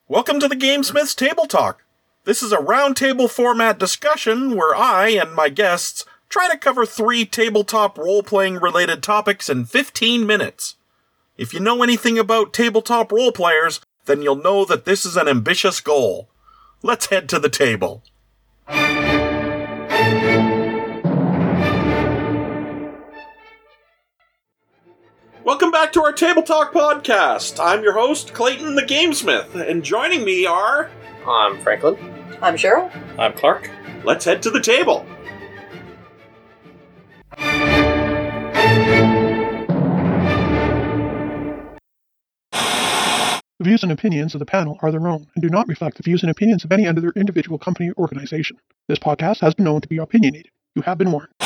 Welcome to the Gamesmith's Table Talk. This is a roundtable format discussion where I and my guests try to cover 3 tabletop role-playing related topics in 15 minutes. If you know anything about tabletop role players, then you'll know that this is an ambitious goal. Let's head to the table. Welcome back to our Table Talk podcast. I'm your host, Clayton the Gamesmith, and joining me are... I'm Franklin. I'm Cheryl. I'm Clark. Let's head to the table. The views and opinions of the panel are their own and do not reflect the views and opinions of any other individual company or organization. This podcast has been known to be opinionated. You have been warned.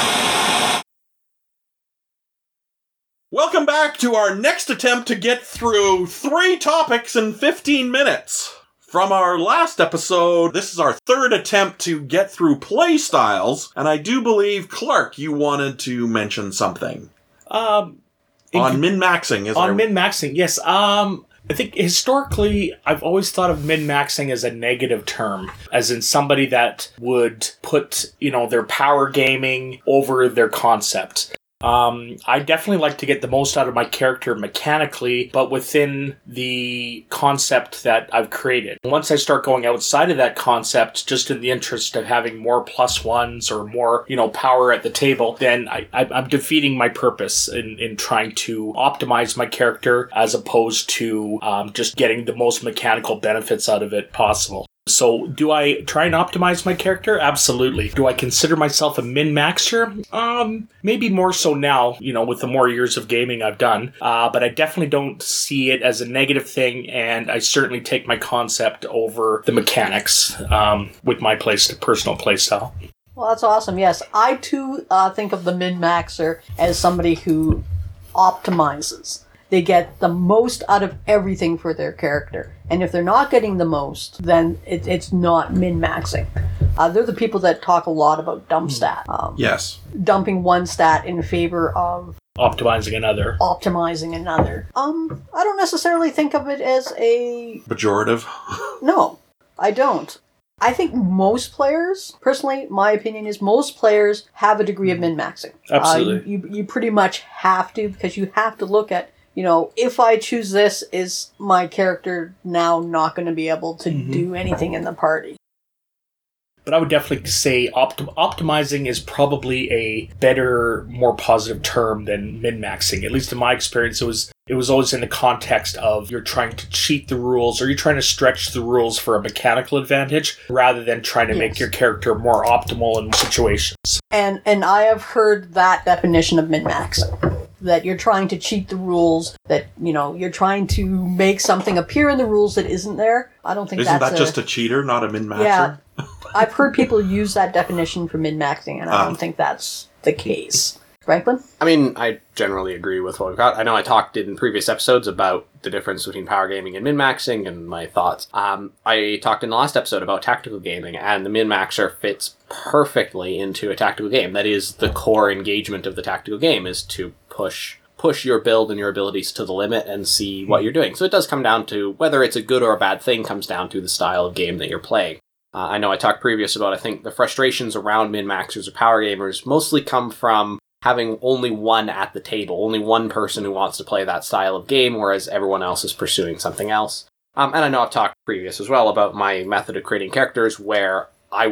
Welcome back to our next attempt to get through 3 topics in 15 minutes. From our last episode, this is our 3rd attempt to get through play styles, and I do believe, Clark, you wanted to mention something. On min-maxing. On min-maxing, yes. I think historically, I've always thought of min-maxing as a negative term, as in somebody that would put, their power gaming over their concept. I definitely like to get the most out of my character mechanically, but within the concept that I've created. Once I start going outside of that concept, just in the interest of having more +1s or more, power at the table, then I'm defeating my purpose in trying to optimize my character as opposed to just getting the most mechanical benefits out of it possible. So, do I try and optimize my character? Absolutely. Do I consider myself a min-maxer? Maybe more so now, with the more years of gaming I've done. But I definitely don't see it as a negative thing, and I certainly take my concept over the mechanics with my personal playstyle. Well, that's awesome. Yes, I too think of the min-maxer as somebody who optimizes. They get the most out of everything for their character. And if they're not getting the most, then it's not min-maxing. They're the people that talk a lot about dump stat. Yes. Dumping one stat in favor of... optimizing another. I don't necessarily think of it as a... pejorative? No, I don't. I think most players, personally, my opinion is most players have a degree of min-maxing. Absolutely. You pretty much have to, because you have to look at, if I choose this, is my character now not going to be able to do anything in the party? But I would definitely say optimizing is probably a better, more positive term than min-maxing. At least in my experience, it was always in the context of you're trying to cheat the rules or you're trying to stretch the rules for a mechanical advantage rather than trying to make your character more optimal in situations. And I have heard that definition of min-maxing. That you're trying to cheat the rules, that, you're trying to make something appear in the rules that isn't there. I don't think Isn't that just a cheater, not a min-maxer? Yeah. I've heard people use that definition for min-maxing, and I don't think that's the case. Franklin? I mean, I generally agree with what we've got. I know I talked in previous episodes about the difference between power gaming and min-maxing and my thoughts. I talked in the last episode about tactical gaming, and the min-maxer fits perfectly into a tactical game. That is the core engagement of the tactical game, is to push your build and your abilities to the limit and see what you're doing. So it does come down to, whether it's a good or a bad thing, comes down to the style of game that you're playing. I know I talked previous about, I think, the frustrations around min-maxers or power gamers mostly come from having only one at the table, only one person who wants to play that style of game, whereas everyone else is pursuing something else. And I know I've talked previous as well about my method of creating characters, where I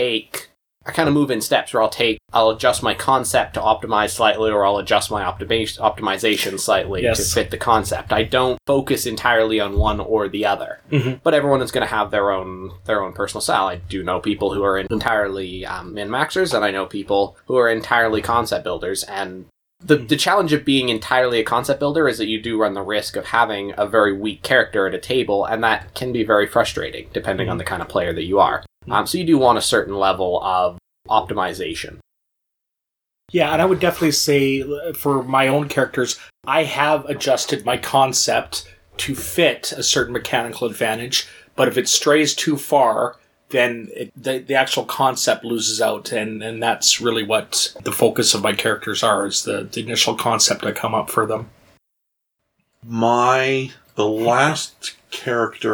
kind of move in steps, where I'll adjust my concept to optimize slightly, or I'll adjust my optimization slightly to fit the concept. I don't focus entirely on one or the other, but everyone is going to have their own personal style. I do know people who are entirely min-maxers, and I know people who are entirely concept builders, and the challenge of being entirely a concept builder is that you do run the risk of having a very weak character at a table, and that can be very frustrating, depending on the kind of player that you are. So you do want a certain level of optimization. Yeah, and I would definitely say, for my own characters, I have adjusted my concept to fit a certain mechanical advantage, but if it strays too far, then the actual concept loses out, and that's really what the focus of my characters are, is the initial concept I come up for them. The last character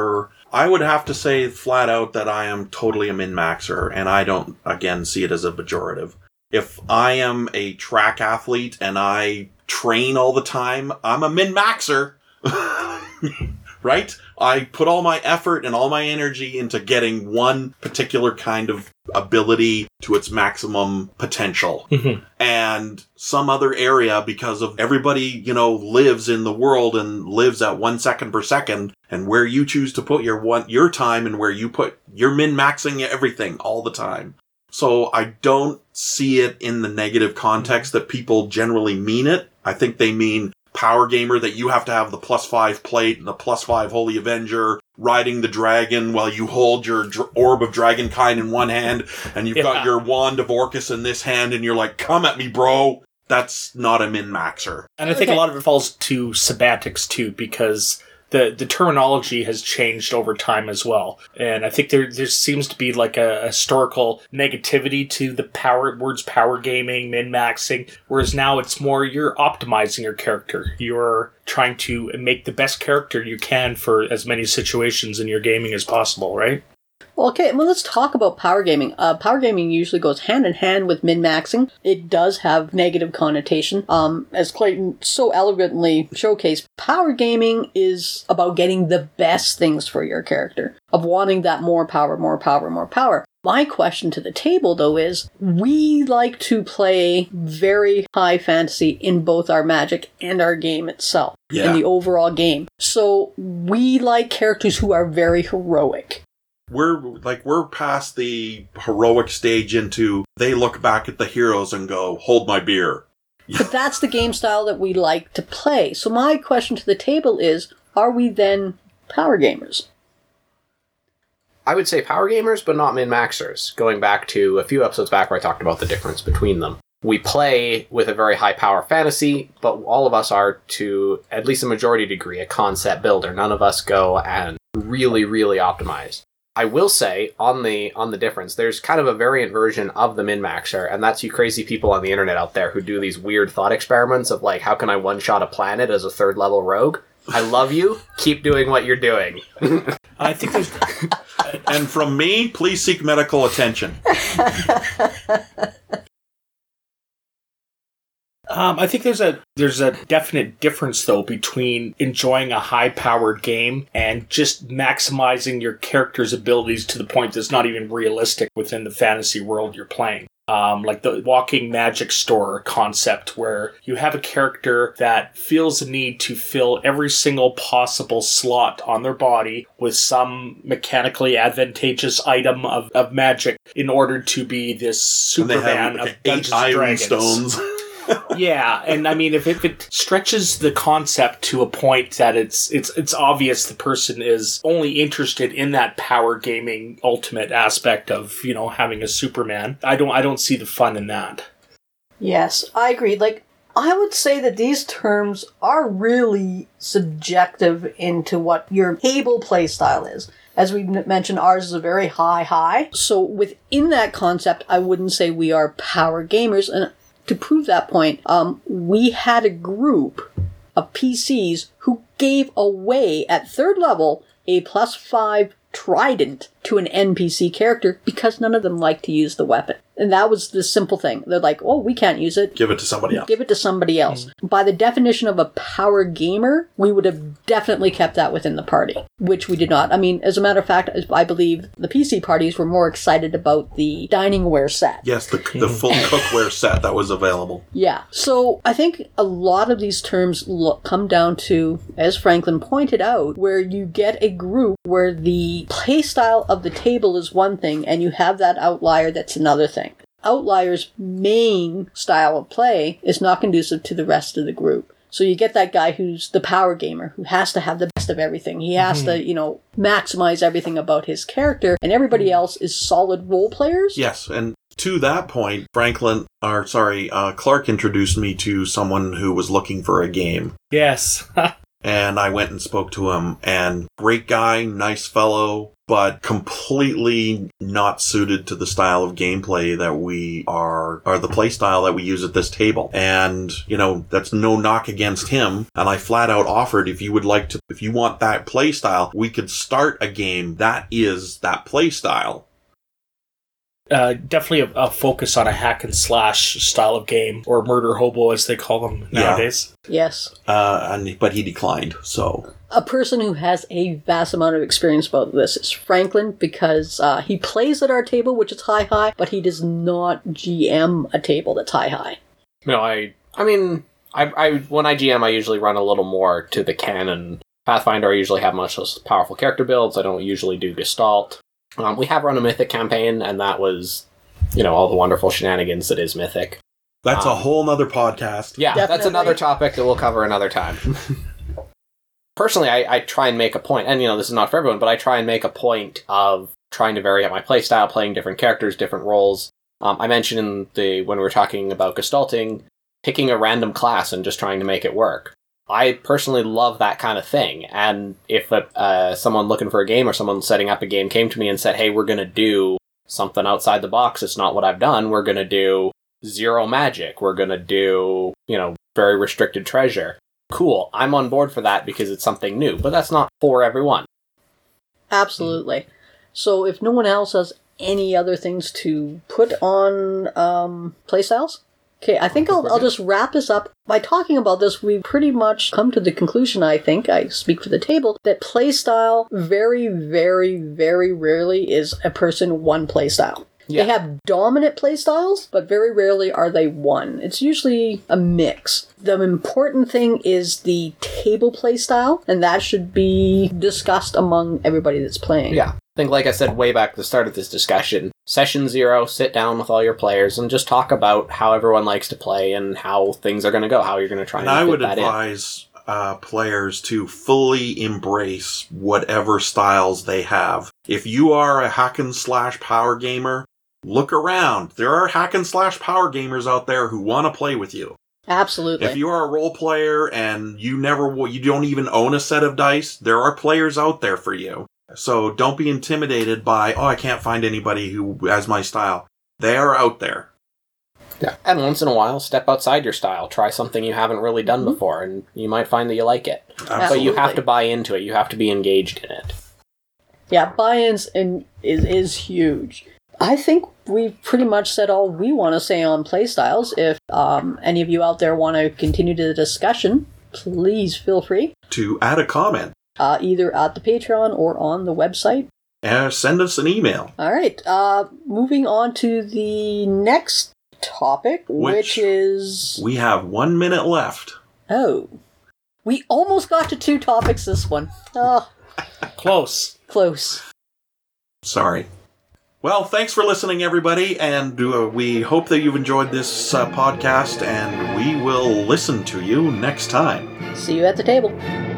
I would have to say flat out that I am totally a min-maxer, and I don't, again, see it as a pejorative. If I am a track athlete and I train all the time, I'm a min-maxer. Right? I put all my effort and all my energy into getting one particular kind of ability to its maximum potential. Mm-hmm. And some other area, because of everybody, lives in the world and lives at 1 second per second, and where you choose to put your time and where you're min-maxing everything all the time. So I don't see it in the negative context that people generally mean it. I think they mean power gamer, that you have to have the +5 plate and the +5 Holy Avenger riding the dragon while you hold your orb of dragonkind in one hand and you've got your wand of Orcus in this hand and you're like, come at me, bro. That's not a min-maxer. And I think a lot of it falls to semantics too, because the terminology has changed over time as well. And I think there seems to be like a historical negativity to the words power gaming, min-maxing, whereas now it's more you're optimizing your character. You're trying to make the best character you can for as many situations in your gaming as possible, right? Well, okay, let's talk about power gaming. Power gaming usually goes hand in hand with min-maxing. It does have negative connotation. As Clayton so elegantly showcased, power gaming is about getting the best things for your character, of wanting that more power, more power, more power. My question to the table, though, is we like to play very high fantasy in both our Magic and our game itself, in the overall game. So we like characters who are very heroic. We're past the heroic stage into they look back at the heroes and go, hold my beer. But that's the game style that we like to play. So my question to the table is, are we then power gamers? I would say power gamers, but not min-maxers. Going back to a few episodes back where I talked about the difference between them. We play with a very high power fantasy, but all of us are, to at least a majority degree, a concept builder. None of us go and really, really optimize. I will say, on the difference, there's kind of a variant version of the min-maxer, and that's you crazy people on the internet out there who do these weird thought experiments of like, how can I one-shot a planet as a third-level rogue? I love you. Keep doing what you're doing. I think there's... And from me, please seek medical attention. I think there's a definite difference, though, between enjoying a high-powered game and just maximizing your character's abilities to the point that's not even realistic within the fantasy world you're playing. Like the walking magic store concept, where you have a character that feels the need to fill every single possible slot on their body with some mechanically advantageous item of magic in order to be this Superman of Dungeons and Dragons. 8 iron stones. Yeah, and I mean, if it stretches the concept to a point that it's obvious the person is only interested in that power gaming ultimate aspect of, having a Superman, I don't see the fun in that. Yes, I agree. Like, I would say that these terms are really subjective into what your table play style is. As we mentioned, ours is a very high. So within that concept, I wouldn't say we are power gamers. And to prove that point, we had a group of PCs who gave away at 3rd level a +5 trident to an NPC character because none of them liked to use the weapon. And that was the simple thing. They're like, oh, we can't use it. Give it to somebody else. Give it to somebody else. By the definition of a power gamer, we would have definitely kept that within the party, which we did not. I mean, as a matter of fact, I believe the PC parties were more excited about the diningware set. Yes, the full cookware set that was available. Yeah. So I think a lot of these terms come down to, as Franklin pointed out, where you get a group where the play style of the table is one thing and you have that outlier that's another thing. Outlier's main style of play is not conducive to the rest of the group. So you get that guy who's the power gamer, who has to have the best of everything. He has to, maximize everything about his character, and everybody else is solid role players. Yes, and to that point, Clark introduced me to someone who was looking for a game. Yes. And I went and spoke to him, and great guy, nice fellow, but completely not suited to the style of gameplay that we are, or the play style that we use at this table. And, that's no knock against him. And I flat out offered, if you want that play style, we could start a game that is that play style. Definitely a focus on a hack and slash style of game, or murder hobo as they call them nowadays. Yes. But he declined, so... A person who has a vast amount of experience about this is Franklin, because he plays at our table, which is high, but he does not GM a table that's high. No, I mean, when I GM, I usually run a little more to the canon. Pathfinder, I usually have much less powerful character builds. I don't usually do Gestalt. We have run a Mythic campaign, and that was, all the wonderful shenanigans that is Mythic. That's a whole nother podcast. Yeah, Definitely. That's another topic that we'll cover another time. Personally, I try and make a point, and this is not for everyone, but I try and make a point of trying to vary out my playstyle, playing different characters, different roles. I mentioned when we were talking about Gestalting, picking a random class and just trying to make it work. I personally love that kind of thing, and if someone looking for a game or someone setting up a game came to me and said, hey, we're going to do something outside the box, it's not what I've done, we're going to do 0 magic, we're going to do, very restricted treasure. Cool, I'm on board for that because it's something new, but that's not for everyone. Absolutely. So if no one else has any other things to put on playstyles? Okay, I think I'll just wrap this up. By talking about this, we've pretty much come to the conclusion, I think, I speak for the table, that playstyle very, very, very rarely is a person one playstyle. Yeah. They have dominant playstyles, but very rarely are they one. It's usually a mix. The important thing is the table playstyle, and that should be discussed among everybody that's playing. Yeah. I think, like I said way back at the start of this discussion, Session 0, sit down with all your players and just talk about how everyone likes to play and how things are going to go, how you're going to try and fit that in. And I would advise players to fully embrace whatever styles they have. If you are a hack and slash power gamer, look around. There are hack and slash power gamers out there who want to play with you. Absolutely. If you are a role player and you don't even own a set of dice, there are players out there for you. So don't be intimidated by, I can't find anybody who has my style. They are out there. Yeah. And once in a while, step outside your style. Try something you haven't really done before, and you might find that you like it. Absolutely. But you have to buy into it. You have to be engaged in it. Yeah, buy-ins is huge. I think we've pretty much said all we want to say on playstyles. If any of you out there want to continue the discussion, please feel free to add a comment. Either at the Patreon or on the website. And send us an email. All right. Moving on to the next topic, which is... We have 1 minute left. Oh. We almost got to 2 topics this one. Oh. Close. Sorry. Well, thanks for listening, everybody, and we hope that you've enjoyed this podcast, and we will listen to you next time. See you at the table.